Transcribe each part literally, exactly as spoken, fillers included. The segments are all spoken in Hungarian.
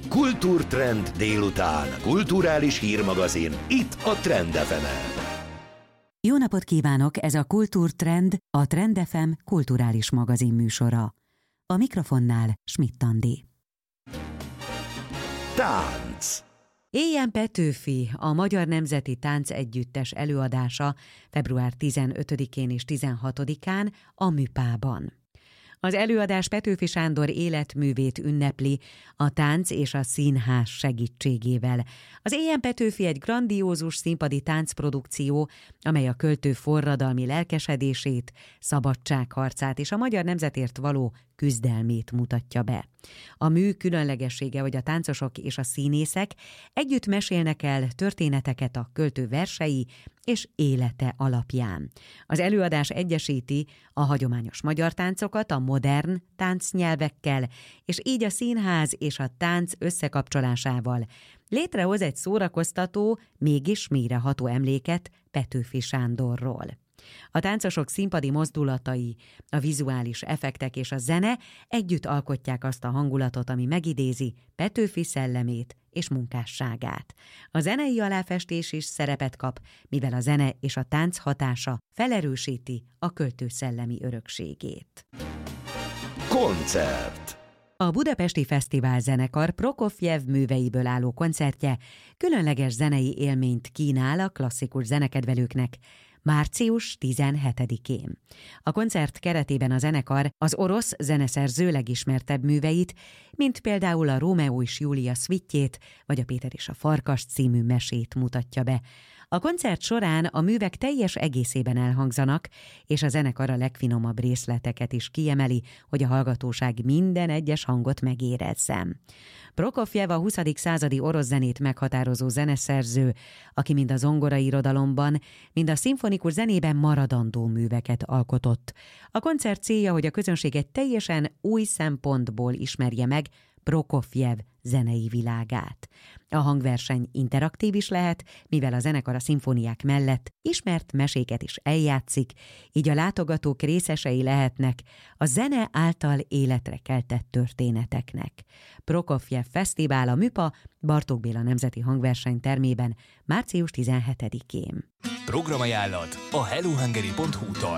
Kultúrtrend délután. Kulturális hírmagazin. Itt a Trend ef emen. Jó napot kívánok! Ez a Kultúrtrend, a Trend ef em kulturális magazin műsora. A mikrofonnál Schmidt Andi. Tánc. Éjjel Petőfi, a Magyar Nemzeti Táncegyüttes előadása február tizenötödikén és tizenhatodikán a Műpában. Az előadás Petőfi Sándor életművét ünnepli a tánc és a színház segítségével. Az Éjjel Petőfi egy grandiózus színpadi táncprodukció, amely a költő forradalmi lelkesedését, szabadságharcát és a magyar nemzetért való küzdelmét mutatja be. A mű különlegessége, hogy a táncosok és a színészek együtt mesélnek el történeteket a költő versei és élete alapján. Az előadás egyesíti a hagyományos magyar táncokat a modern táncnyelvekkel, és így a színház és a tánc összekapcsolásával létrehoz egy szórakoztató, mégis mélyreható emléket Petőfi Sándorról. A táncosok színpadi mozdulatai, a vizuális effektek és a zene együtt alkotják azt a hangulatot, ami megidézi Petőfi szellemét és munkásságát. A zenei aláfestés is szerepet kap, mivel a zene és a tánc hatása felerősíti a költő szellemi örökségét. Koncert. A Budapesti Fesztivál zenekar Prokofjev műveiből álló koncertje különleges zenei élményt kínál a klasszikus zenekedvelőknek március tizenhetedikén. A koncert keretében a zenekar az orosz zeneszerző legismertebb műveit, mint például a Rómeó és Júlia szvittjét, vagy a Péter és a Farkas című mesét mutatja be. A koncert során a művek teljes egészében elhangzanak, és a zenekar a legfinomabb részleteket is kiemeli, hogy a hallgatóság minden egyes hangot megérezzen. Prokofjev a huszadik századi orosz zenét meghatározó zeneszerző, aki mind a zongorai irodalomban, mind a szimfonikus zenében maradandó műveket alkotott. A koncert célja, hogy a közönség egy teljesen új szempontból ismerje meg Prokofjev zenei világát. A hangverseny interaktív is lehet, mivel a zenekar a szimfóniák mellett ismert meséket is eljátszik, így a látogatók részesei lehetnek a zene által életre keltett történeteknek. Prokofjev Fesztivál a Műpa Bartók Béla Nemzeti Hangverseny termében március tizenhetedikén. Programajánlat a hellohungary pont hu-tól.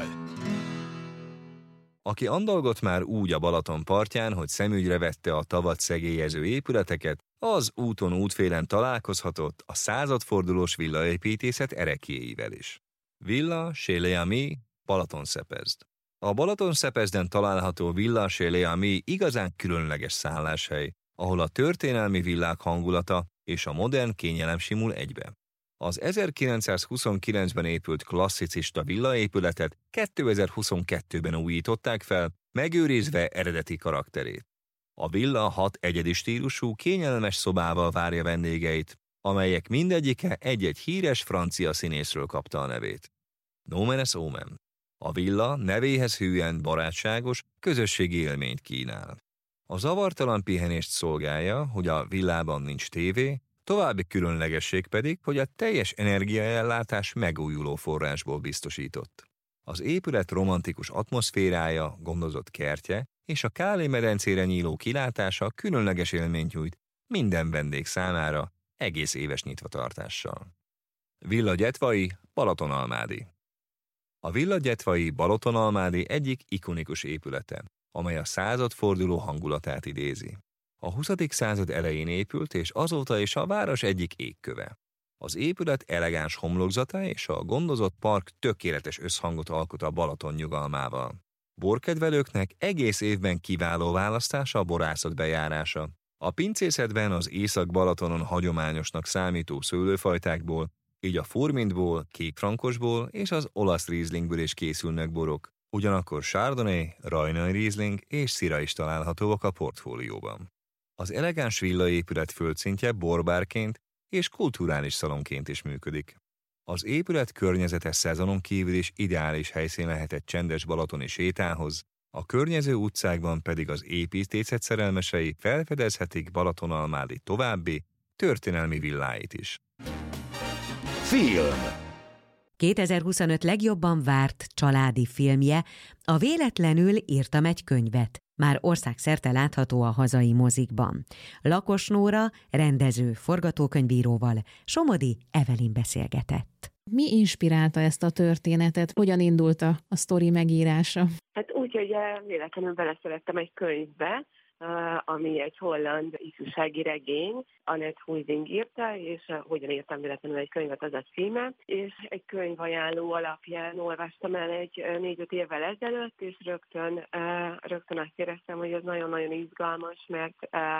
Aki andalgott már úgy a Balaton partján, hogy szemügyre vette a tavat szegélyező épületeket, az úton útfélen találkozhatott a századfordulós villaépítészet ereklyéivel is. Villa Chez les Amis, Balatonszepezd. A Balatonszepezden található Villa Chez les Amis igazán különleges szálláshely, ahol a történelmi villák hangulata és a modern kényelem simul egybe. Az ezerkilencszázhuszonkilencben épült klasszicista villaépületet kétezer-huszonkettőben újították fel, megőrizve eredeti karakterét. A villa hat egyedi stílusú, kényelmes szobával várja vendégeit, amelyek mindegyike egy-egy híres francia színészről kapta a nevét. Nomen est omen. A villa nevéhez hűen barátságos, közösségi élményt kínál. A zavartalan pihenést szolgálja, hogy a villában nincs tévé, további különlegesség pedig, hogy a teljes energiaellátás megújuló forrásból biztosított. Az épület romantikus atmoszférája, gondozott kertje és a Kálé-medencére nyíló kilátása különleges élményt nyújt minden vendég számára egész éves nyitvatartással. Villa Gyetvai, Balatonalmádi. A Villa Gyetvai Balatonalmádi egyik ikonikus épülete, amely a századforduló hangulatát idézi. A huszadik század elején épült, és azóta is a város egyik égköve. Az épület elegáns homlokzata és a gondozott park tökéletes összhangot alkot a Balaton nyugalmával. Borkedvelőknek egész évben kiváló választása a borászat bejárása. A pincészetben az Észak-Balatonon hagyományosnak számító szőlőfajtákból, így a furmintból, kékfrankosból és az olasz rízlingből is készülnek borok. Ugyanakkor Chardonnay, Rajnai Riesling és Syrah is találhatóak a portfólióban. Az elegáns villaépület földszintje borbárként és kulturális szalonként is működik. Az épület környezete szezonon kívül is ideális helyszín lehet egy csendes balatoni sétához, a környező utcákban pedig az építészet szerelmesei felfedezhetik Balatonalmádi további történelmi villáit is. Film. kétezer-huszonöt legjobban várt családi filmje, a Véletlenül írtam egy könyvet már országszerte látható a hazai mozikban. Lakos Nóra, rendező, forgatókönyvíróval Somodi Evelyn beszélgetett. Mi inspirálta ezt a történetet? Hogyan indult a, a sztori megírása? Hát úgy, hogy véletlenül beleszerettem egy könyvbe, ami egy holland ifjúsági regény, Annette Huizing írta, és hogyan írtam véletlenül egy könyvet, az a címe, és egy könyvajánló alapján olvastam el egy négy-öt évvel ezelőtt, és rögtön, rögtön azt éreztem, hogy ez nagyon-nagyon izgalmas, mert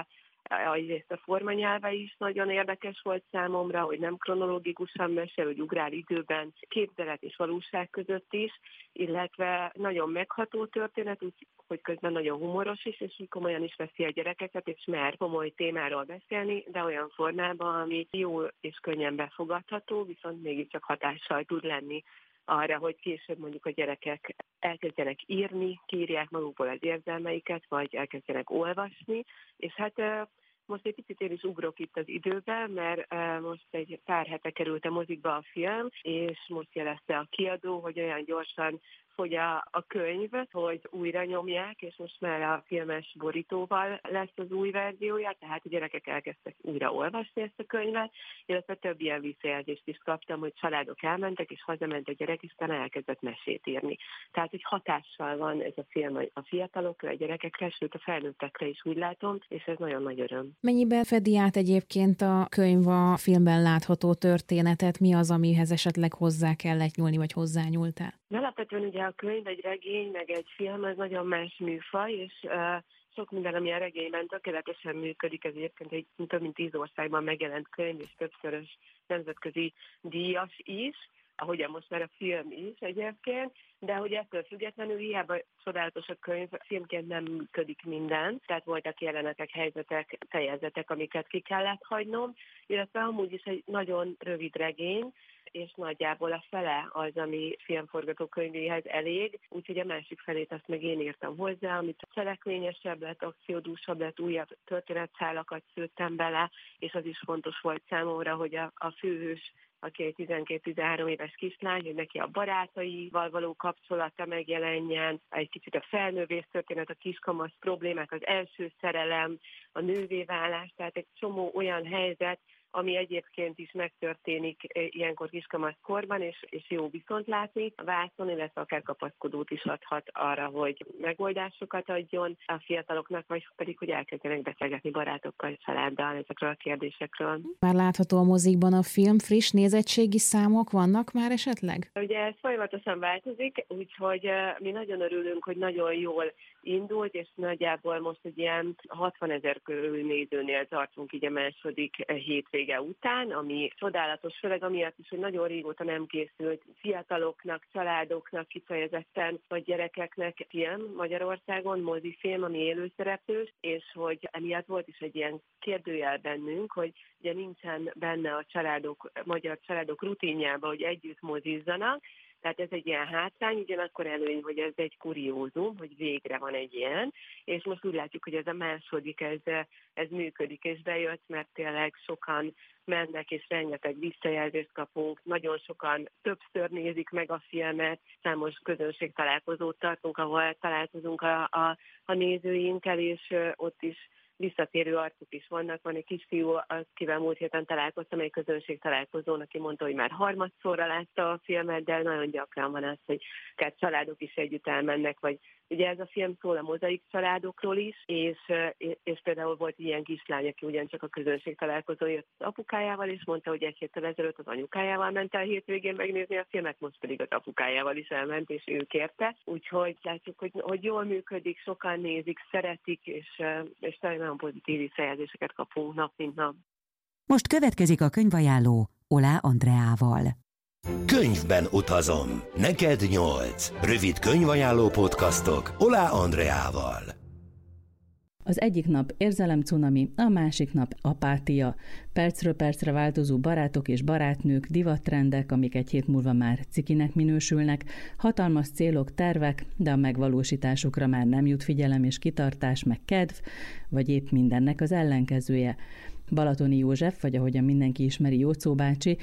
egyrészt a formanyelve is nagyon érdekes volt számomra, hogy nem kronológikusan mesél, hogy ugrál időben, képzelet és valóság között is, illetve nagyon megható történet, úgy, hogy közben nagyon humoros is, és komolyan is veszi a gyerekeket, és mer komoly témáról beszélni, de olyan formában, ami jó és könnyen befogadható, viszont mégiscsak hatással tud lenni arra, hogy később mondjuk a gyerekek elkezdjenek írni, kiírják magukból az érzelmeiket, vagy elkezdjenek olvasni, és hát most egy picit én is ugrok itt az időben, mert most egy pár hete került a mozikba a film, és most jelezte a kiadó, hogy olyan gyorsan fogy a, a könyv, hogy újra nyomják, és most már a filmes borítóval lesz az új verziója, tehát a gyerekek elkezdtek újra olvasni ezt a könyvet, illetve több ilyen visszajelzést is kaptam, hogy családok elmentek, és hazament a gyerek, és aztán elkezdett mesét írni. Tehát, hogy hatással van ez a film a fiatalokra, a gyerekekre, sőt a felnőttekre is úgy látom, és ez nagyon nagy öröm. Mennyiben fedi át egyébként a könyv a filmben látható történetet? Mi az, amihez esetleg hozzá kellett nyúlni, vagy hozzányúltál? Alapvetően ugye a könyv, egy regény, meg egy film, az nagyon más műfaj, és uh, sok minden, ami a regényben tökéletesen működik, ez egyébként egy több mint tíz országban megjelent könyv, és többszörös nemzetközi díjas is, ahogyan most már a film is egyébként, de hogy ettől függetlenül hiába csodálatos a könyv, filmként nem működik minden, tehát voltak jelenetek, helyzetek, fejezetek, amiket ki kellett hagynom, illetve amúgy is egy nagyon rövid regény, és nagyjából a fele az, ami filmforgatókönyvéhez elég, úgyhogy a másik felét azt meg én írtam hozzá, amit cselekvényesebb lett, akciódúsabb lett, újabb történetszálakat szőttem bele, és az is fontos volt számomra, hogy a, a főhős, aki egy tizenkét-tizenhárom éves kislány, hogy neki a barátaival való kapcsolata megjelenjen, egy kicsit a felnővész történet, a kiskamasz problémák, az első szerelem, a nővé válás, tehát egy csomó olyan helyzet, ami egyébként is megtörténik ilyenkor kiskamasz korban, és, és jó viszont látni a vászon, illetve akár kapaszkodót is adhat arra, hogy megoldásokat adjon a fiataloknak, vagy pedig, hogy elkezdjenek beszélgetni barátokkal, családdal ezekről a kérdésekről. Már látható a mozikban a film, friss nézettségi számok vannak már esetleg? Ugye ez folyamatosan változik, úgyhogy mi nagyon örülünk, hogy nagyon jól indult, és nagyjából most egy ilyen hatvanezer körül nézőnél tartunk így a második hétvége után, ami csodálatos, főleg amiatt is, hogy nagyon régóta nem készült fiataloknak, családoknak, kifejezetten vagy gyerekeknek film Magyarországon, mozifilm, ami élőszereplős, és hogy emiatt volt is egy ilyen kérdőjel bennünk, hogy ugye nincsen benne a családok, magyar családok rutinjában, hogy együtt mozizzanak. Tehát ez egy ilyen hátrány, ugyanakkor előny, hogy ez egy kuriózum, hogy végre van egy ilyen, és most úgy látjuk, hogy ez a második, ez, ez működik, és bejött, mert tényleg sokan mennek, és rengeteg visszajelzést kapunk, nagyon sokan többször nézik meg a filmet, számos közönségtalálkozót tartunk, ahol találkozunk a, a, a nézőinkkel, és ott is visszatérő arcok is vannak. Van egy kisfiú, akivel múlt héten találkoztam, egy közönség találkozón, aki mondta, hogy már harmadszorra látta a filmet, de nagyon gyakran van az, hogy akár családok is együtt elmennek, vagy ugye ez a film szól a mozaik családokról is, és, és például volt ilyen kislány, aki ugyancsak a közönség találkozón jött az apukájával, és mondta, hogy egy héttel ezelőtt az anyukájával ment el hétvégén megnézni a filmet, most pedig az apukájával is elment, és ő kérte. Úgyhogy látjuk, hogy, hogy jól működik, sokan nézik, szeretik, és, és nagyon pozitív visszajelzéseket kapunk nap, mint nap. Most következik a könyvajánló Oláh Andreával. Könyvben utazom. Neked nyolc. Rövid könyvajánló podcastok Oláh Andreával. Az egyik nap érzelemcunami, a másik nap apátia. Percről percre változó barátok és barátnők, divattrendek, amik egy hét múlva már cikinek minősülnek, hatalmas célok, tervek, de a megvalósításukra már nem jut figyelem és kitartás, meg kedv, vagy épp mindennek az ellenkezője. Balatoni József, vagy ahogyan mindenki ismeri, Jóczó bácsi,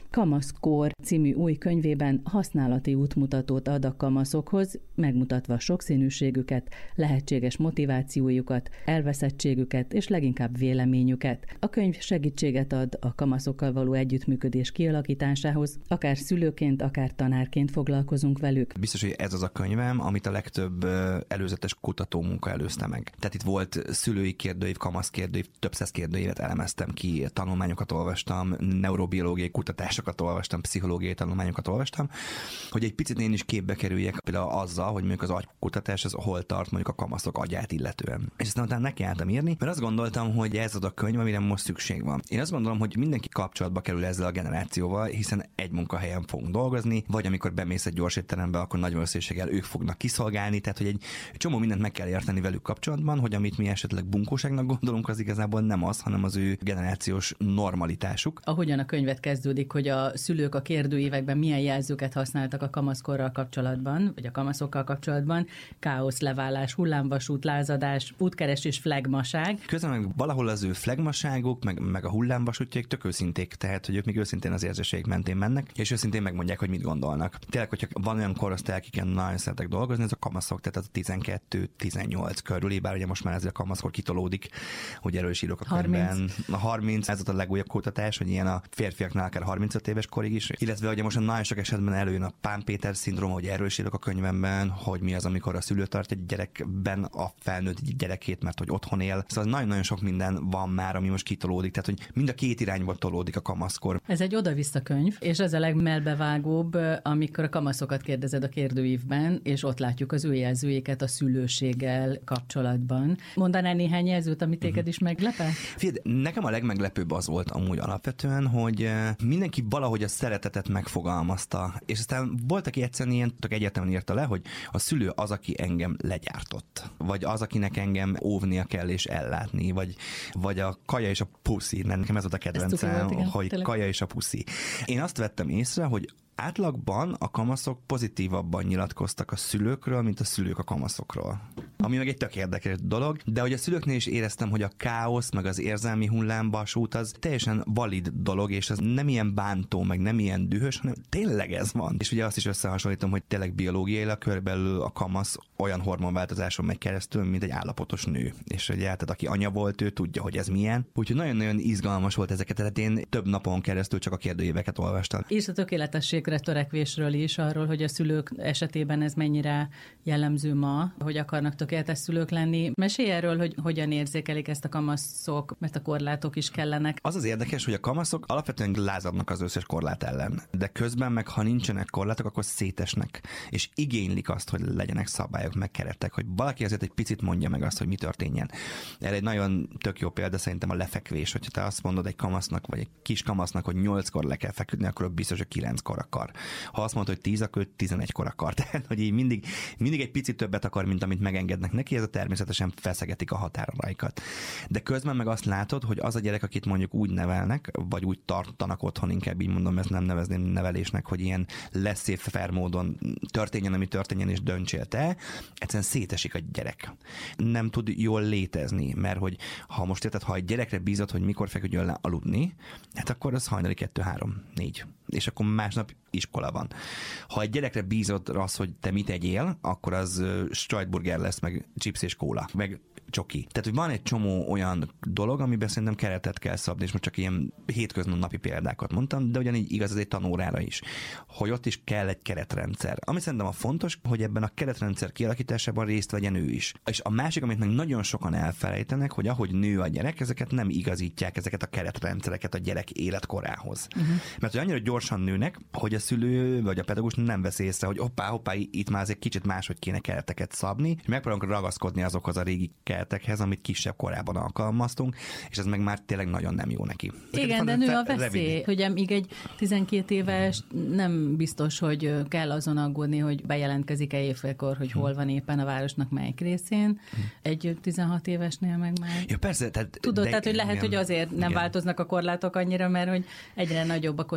Kamaszkor című új könyvében használati útmutatót ad a kamaszokhoz, megmutatva sokszínűségüket, lehetséges motivációjukat, elveszettségüket és leginkább véleményüket. A könyv segítséget ad a kamaszokkal való együttműködés kialakításához, akár szülőként, akár tanárként foglalkozunk velük. Biztos, hogy ez az a könyvem, amit a legtöbb előzetes kutatómunka előzte meg. Tehát itt volt szülői kérdőív, kamasz kérdőív, több száz kérdőívet elemeztem ki, tanulmányokat olvastam, neurobiológiai kutatásokat olvastam, pszichológiai tanulmányokat olvastam, hogy egy picit én is képbe kerüljek például azzal, hogy mondjuk az agykutatás az hol tart mondjuk a kamaszok agyát illetően. És aztán utána nekiálltam írni, mert azt gondoltam, hogy ez az a könyv, amire most szükség van. Én azt gondolom, hogy mindenki kapcsolatba kerül ezzel a generációval, hiszen egy munkahelyen fogunk dolgozni, vagy amikor bemész egy gyors étterembe, akkor nagy valószínűséggel ők fognak kiszolgálni, tehát hogy egy csomó mindent meg kell érteni velük kapcsolatban, hogy amit mi esetleg bunkóságnak gondolunk, az igazából nem az, hanem az ő generációs normalitásuk. Ahogyan a könyvet kezdődik, hogy a szülők a kérdőívekben milyen jelzőket használtak a kamaszkorral kapcsolatban, vagy a kamaszokkal kapcsolatban, káosz, leválás, hullámvasút, lázadás, útkeresés, flegmaság. Közben meg valahol az ő flegmaságuk, meg, meg a hullámvasútjaik tök őszinték, tehát hogy ők még őszintén az érzéseik mentén mennek, és őszintén megmondják, hogy mit gondolnak. Tényleg, hogyha van olyan korosztály, akiken nagyon szeretek dolgozni, ez a kamaszok, tehát az a tizenkettő tizennyolc körül, bár ugye most már ezzel a kamaszkor kitolódik, hogy erről is írok a könyvben. A harminc, ez a legújabb kutatás, hogy ilyen a férfiaknál akár harmincöt éves korig is, illetve ugye most nagyon sok esetben előjön a Pán Péter szindróma, hogy erről is írok a könyvemben, hogy mi az, amikor a szülő tartja egy gyerekben a felnőtt gyerekét, mert hogy otthon él. Szóval nagyon-nagyon sok minden van már, ami most kitolódik, tehát hogy mind a két irányba tolódik a kamaszkor. Ez egy oda-vissza könyv, és ez a legmelbevágóbb, amikor a kamaszokat kérdezed a kérdőívben, és ott látjuk az ő jelzőjéket a szülőséggel kapcsolatban. Mondanál néhány jelzőt, amit téged is meglepett? Figyelj, nekem a legmeglepőbb az volt amúgy alapvetően, hogy mindenki valahogy a szeretetet megfogalmazta, és aztán volt, aki egyszerűen ilyen tök egyértelműen írta le, hogy a szülő az, aki engem legyártott, vagy az, akinek engem óvnia kell és ellátni, vagy, vagy a kaja és a puszi, nekem ez volt a kedvencem, hogy tényleg. Kaja és a puszi. Én azt vettem észre, hogy átlagban a kamaszok pozitívabban nyilatkoztak a szülőkről, mint a szülők a kamaszokról. Ami meg egy tök érdekes dolog, de hogy a szülőknél is éreztem, hogy a káosz, meg az érzelmi hullámvasút az teljesen valid dolog, és az nem ilyen bántó, meg nem ilyen dühös, hanem tényleg ez van. És ugye azt is összehasonlítom, hogy tényleg biológiailag körülbelül a kamasz olyan hormonváltozáson megy keresztül, mint egy állapotos nő. És ugye, tehát aki anya volt, ő tudja, hogy ez milyen. Úgyhogy nagyon-nagyon izgalmas volt ezeket, tehát én több napon keresztül csak a kérdőíveket olvastam. És a tökéletesség törekvésről is, arról, hogy a szülők esetében ez mennyire jellemző ma, hogy akarnak tökéletes szülők lenni. Mesélj erről, hogy hogyan érzékelik ezt a kamaszok, mert a korlátok is kellenek. Az az érdekes, hogy a kamaszok alapvetően lázadnak az összes korlát ellen, de közben meg, ha nincsenek korlátok, akkor szétesnek, és igénylik azt, hogy legyenek szabályok, meg keretek, hogy valaki azért egy picit mondja meg azt, hogy mi történjen. Erre egy nagyon tök jó példa szerintem a lefekvés, hogyha te azt mondod egy kamasznak, vagy egy kis kamasznak, hogy nyolckor le kell feküdni, akkor biztos, hogy kilenckor akar. Ha azt mondod, hogy tíz, akkor tizenegykor akar. Tehát, hogy így mindig, mindig egy picit többet akar, mint amit megengednek neki, ez a természetesen feszegetik a határaikat. De közben meg azt látod, hogy az a gyerek, akit mondjuk úgy nevelnek, vagy úgy tartanak otthon, inkább így mondom, ezt nem nevezném nevelésnek, hogy ilyen laissez-faire módon történjen, ami történjen, és döntsél te, egyszerűen szétesik a gyerek. Nem tud jól létezni, mert hogy ha most érted, ha egy gyerekre bízod, hogy mikor feküdjön le aludni, hát akkor az hajnali kettő, három, négy. És akkor másnap iskola van. Ha egy gyerekre bízod az, hogy te mit egyél, akkor az strajtburger lesz, meg chips és kóla, meg csoki. Tehát, hogy van egy csomó olyan dolog, amiben szerintem keretet kell szabni, és most csak ilyen hétköznapi példákat mondtam, de ugyanígy igaz az egy tanórára is, hogy ott is kell egy keretrendszer. Ami szerintem a fontos, hogy ebben a keretrendszer kialakításában részt vegyen ő is. És a másik, amit meg nagyon sokan elfelejtenek, hogy ahogy nő a gyerek, ezeket nem igazítják, ezeket a keretrendszereket a gyerek életkorához. Uh-huh. Mert hogy annyira gyorsan nőnek, hogy a szülő vagy a pedagógus nem vesz észre, hogy hoppá, hoppá, itt már azért kicsit máshogy kéne kereteket szabni, és megpróbálunk ragaszkodni azokhoz a régi keretekhez, amit kisebb korában alkalmaztunk, és ez meg már tényleg nagyon nem jó neki. Igen, de nő a veszély, hogy amíg egy tizenkét éves nem biztos, hogy kell azon aggódni, hogy bejelentkezik-e évfélkor, hogy hol van éppen a városnak melyik részén. Egy tizenhat évesnél meg már. Ja, persze, tehát, tudod, de, tehát hogy lehet, igen, hogy azért nem igen. változnak a korlátok annyira, mert hogy egyre nagyobb a kockázat.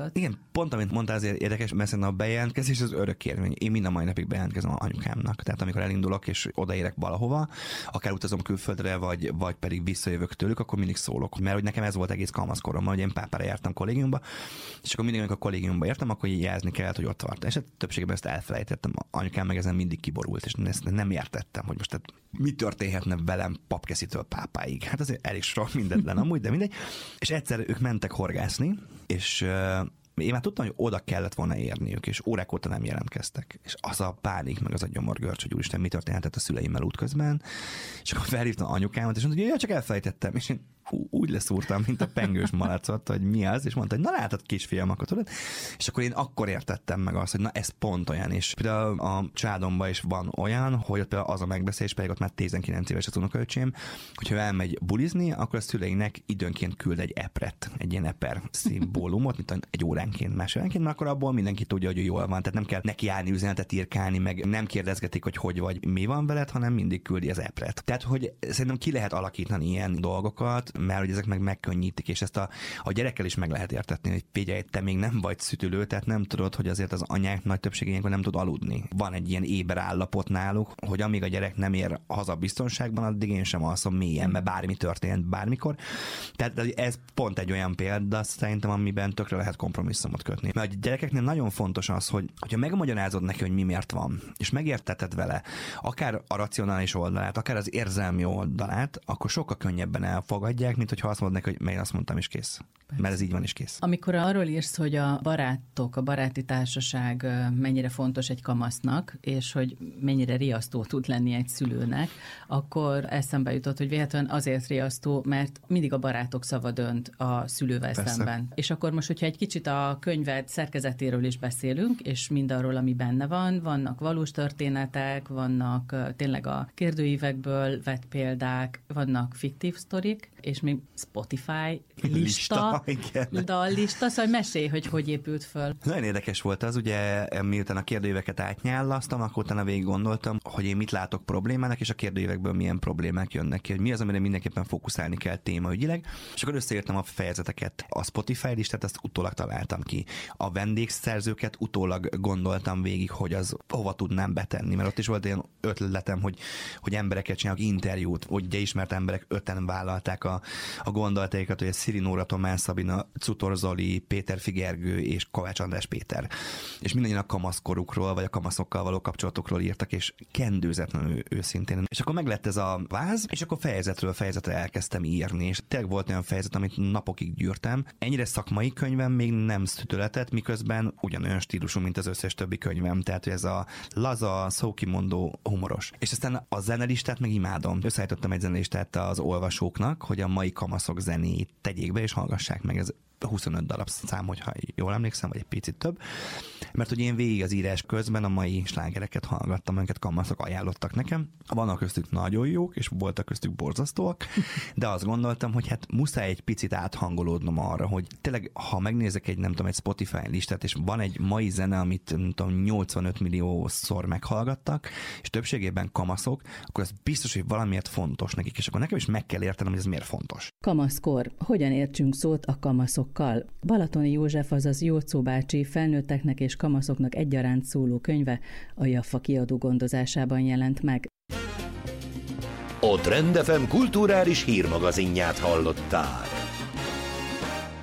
változott. Igen, pont amit mondtál, azért érdekes, mert szerintem a bejelentkezés az örök érvény. Én mind a mai napig bejelentkezem anyukámnak. Tehát amikor elindulok és odaérek valahova, akár utazom külföldre, vagy, vagy pedig visszajövök tőlük, akkor mindig szólok. Mert hogy nekem ez volt egész kamaszkoromban, hogy én pápára jártam kollégiumba, és akkor mindig, amikor a kollégiumba értem, akkor így jelzni kellett, hogy ott vart. És hát többségében ezt elfelejtettem. Anyukám meg ezen mindig kiborult, és ezt nem értettem, hogy most tehát mi történhetne velem papkeszitől pápáig. Hát azért elég sok mindentlen amúgy, de mindegy. És egyszer ők mentek horgászni, és uh, én már tudtam, hogy oda kellett volna érniük, és órák óta nem jelentkeztek. És az a pánik, meg az a gyomorgörcs, hogy úristen, mi történhetett a szüleimmel útközben. És akkor felhívtam anyukámat, és mondta, hogy ja, csak elfelejtettem. És én úgy leszúrtam, mint a pengős malacot, hogy mi az, és mondta, hogy na látod kisfiam, akkor tudod. És akkor én akkor értettem meg azt, hogy na ez pont olyan, és például a családomban is van olyan, hogy ott például az a megbeszélés, pedig ott már tizenkilenc éves az unokaöcsém, hogyha elmegy bulizni, akkor a szüleinek időnként küld egy epret, egy ilyen eper szimbólumot, mint egy óránként, másóránként, mert akkor abból mindenki tudja, hogy jól van, tehát nem kell nekiállni, üzenetet írkálni, meg nem kérdezgetik, hogy hogy vagy, mi van veled, hanem mindig küldi az epret. Tehát, hogy szerintem ki lehet alakítani ilyen dolgokat, mert hogy ezek meg megkönnyítik, és ezt a, a gyerekkel is meg lehet értetni, hogy figyelj, te még nem vagy szütülő, tehát nem tudod, hogy azért az anyák nagy többsége ilyenkor nem tud aludni. Van egy ilyen éber állapot náluk, hogy amíg a gyerek nem ér haza biztonságban, addig én sem alszom mélyen, mert bármi történt bármikor. Tehát ez pont egy olyan példa, szerintem, amiben tökre lehet kompromisszumot kötni. Mert a gyerekeknél nagyon fontos az, hogy ha megmagyarázod neki, hogy mi miért van, és megérteted vele, akár a racionális oldalát, akár az érzelmi oldalát, akkor sokkal könnyebben elfogadják, mint hogyha azt mondnak, hogy meg azt mondtam, és kész. Persze. Mert ez így van, és kész. Amikor arról írsz, hogy a barátok, a baráti társaság mennyire fontos egy kamasznak, és hogy mennyire riasztó tud lenni egy szülőnek, akkor eszembe jutott, hogy véletlenül azért riasztó, mert mindig a barátok szava dönt a szülővel Persze. szemben. És akkor most, hogyha egy kicsit a könyved szerkezetéről is beszélünk, és mindarról, ami benne van, vannak valós történetek, vannak tényleg a kérdőívekből vett példák, vannak fiktív sztorik, és még Spotify lista, lista dallista, szóval mesélj, hogy hogy épült föl. Nagyon érdekes volt az, ugye miután a kérdőíveket átnyállasztam, akkor utána végig gondoltam, hogy én mit látok problémának, és a kérdőívekből milyen problémák jönnek ki, hogy mi az, amire mindenképpen fókuszálni kell témaügyileg, és akkor összeírtam a fejezeteket. A Spotify listát azt utólag találtam ki. A vendégszerzőket utólag gondoltam végig, hogy az hova tudnám betenni, mert ott is volt ilyen ötletem, hogy, hogy embereket csinálok interjút, hogy ugye ismert emberek öten vállalták a, a gondolataikat, hogy a Sziri Nóra, Tomás Szabina, Cutor Zoli, Péter Figergő és Kovács András Péter. És mindannyian a kamaszkorukról, vagy a kamaszokkal való kapcsolatokról írtak, és kendőzetlenül őszintén. És akkor meg lett ez a váz, és akkor fejezetről fejezetre elkezdtem írni, és tényleg volt olyan fejezet, amit napokig gyűrtem. Ennyire szakmai könyvem még nem szütületett, miközben ugyanolyan stílusú, mint az összes többi könyvem. Tehát, hogy ez a laza, szókimondó, humoros. És aztán a zenelistát meg imádom. Összeállítottam egy zenelistát az olvasóknak, hogy a mai kamaszok zenét tegyék be, és hallgassák meg. Ez huszonöt darab szám, hogyha jól emlékszem, vagy egy picit több. Mert hogy én végig az írás közben a mai slágereket hallgattam, amiket kamaszok ajánlottak nekem. Vannak köztük nagyon jók, és voltak köztük borzasztóak, de azt gondoltam, hogy hát muszáj egy picit áthangolódnom arra, hogy tényleg, ha megnézek egy, nem tudom, egy Spotify listát, és van egy mai zene, amit nem tudom, nyolcvanöt milliószor meghallgattak, és többségében kamaszok, akkor az biztos, hogy valamiért fontos nekik, és akkor nekem is meg kell értenem, hogy ez miért fontos. Kamaszkor. Hogyan értsünk szót a kamaszok? Balatoni József, azaz Jóczó bácsi felnőtteknek és kamaszoknak egyaránt szóló könyve a Jaffa kiadó gondozásában jelent meg. A Trend ef em kulturális hírmagazinját hallottál.